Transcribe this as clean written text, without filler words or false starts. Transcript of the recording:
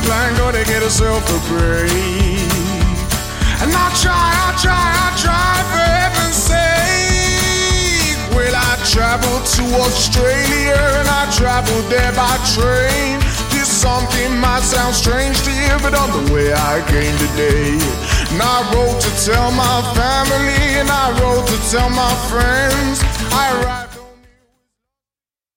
plan, gonna get herself a break. And I try, for heaven's sake. Well, I traveled to Australia and I traveled there by train. This something might sound strange to you, but on the way I came today. And I wrote to tell my family and I wrote to tell my friends. I arrived